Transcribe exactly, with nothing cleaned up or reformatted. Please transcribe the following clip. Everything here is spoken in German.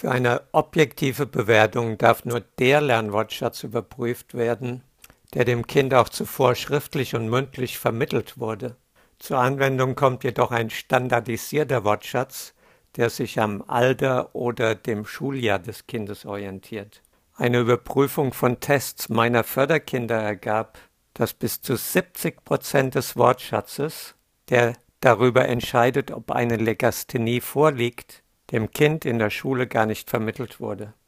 Für eine objektive Bewertung darf nur der Lernwortschatz überprüft werden, der dem Kind auch zuvor schriftlich und mündlich vermittelt wurde. Zur Anwendung kommt jedoch ein standardisierter Wortschatz, der sich am Alter oder dem Schuljahr des Kindes orientiert. Eine Überprüfung von Tests meiner Förderkinder ergab, dass bis zu siebzig Prozent des Wortschatzes, der darüber entscheidet, ob eine Legasthenie vorliegt, dem Kind in der Schule gar nicht vermittelt wurde.